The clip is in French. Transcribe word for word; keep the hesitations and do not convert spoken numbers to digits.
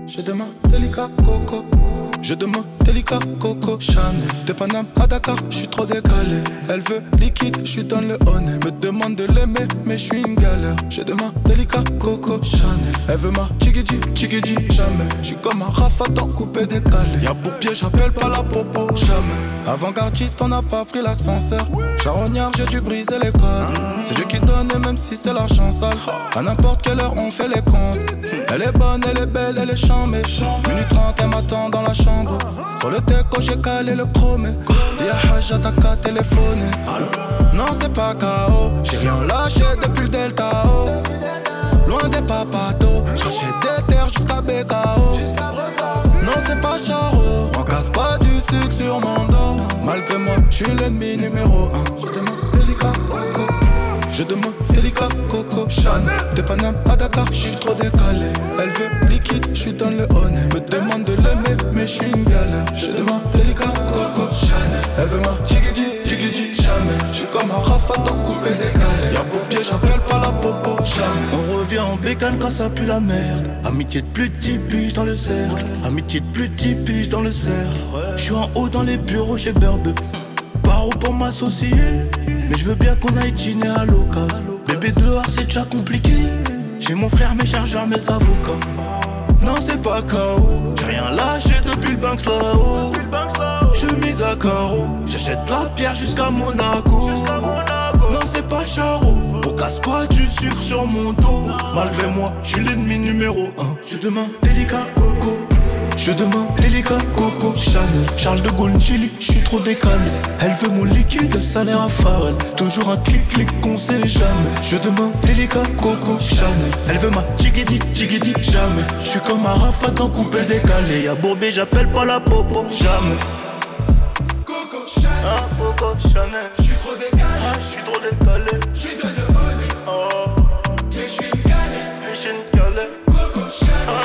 Je demande délicat coco. Je demande délicat coco. Chanel, de Paname à Dakar, j'suis trop décalé. Elle veut liquide, j'suis dans le honey. Me demande de l'aimer, mais j'suis une galère. Je demande délicat coco. Chanel, elle veut ma chigiji, chigiji, jamais. J'suis comme un rafadan coupé décalé. Y'a pour pied, j'appelle pas la popo, jamais. Avant-gardiste, on n'a pas pris l'ascenseur. Charognard, j'ai dû briser les codes. C'est Dieu qui donne, et même si c'est l'argent sale. À n'importe quelle heure, on fait les comptes. Elle est bonne, elle est belle, elle est chambée. Minute trente, elle m'attend dans la chambre. Sur le teco, j'ai calé le chromé. Si y'a Hajj, t'as qu'à téléphoner. Non, c'est pas K O. J'ai rien lâché depuis le Delta O. Loin des papatos. J'rachète des terres jusqu'à B K O. Non, c'est pas Charo. On casse pas du sucre sur mon dos. Malgré moi, j'suis l'ennemi numéro un. Je demande délicat coco. Je demande délicat coco. Chanel, de Paname à Dakar, j'suis trop décalé. Elle veut liquide, j'suis dans le honey. Me demande de l'aimer, mais j'suis une galère. Je demande délicat coco. Chanel, elle veut ma chigiji, chigiji, jamais. J'suis comme un rafadan coupé décalé. Y'a beau pied, j'appelle pas la popo, jamais. On revient en bécane quand ça pue la merde. Amitié de plus de dix piges dans le cercle. Amitié de plus de dix piges dans le cercle. J'suis en haut dans les bureaux chez Berbe. Paro pour m'associer. Mais je veux bien qu'on aille dîner à l'occasion. Bébé dehors c'est déjà compliqué. J'ai mon frère, mes chargeurs, mes avocats. Non c'est pas K O. J'ai rien lâché depuis le Banks là-haut. Chemise à carreaux. J'achète la pierre jusqu'à Monaco. Non c'est pas Charo. On casse pas du sucre sur mon dos. Malgré moi, j'suis l'ennemi numéro un. Je demande délicat coco. Je demande délicat coco. Chanel, Charles de Gaulle, Chili, j'suis trop décalé. Elle veut mon liquide, le salaire à Pharrell. Toujours un clic-clic qu'on sait jamais. Je demande délicat coco. Chanel, elle veut ma chigidi, chigidi, jamais. J'suis comme un rafadan coupé décalé. Y'a Bourbé, j'appelle pas la popo, jamais. Coco Chanel, Ah, Coco Chanel. j'suis trop décalé. Ah, j'suis trop décalé. J'suis dans le honey, Oh, mais j'suis une galère. mais j'ai une galère. Coco Chanel. Ah,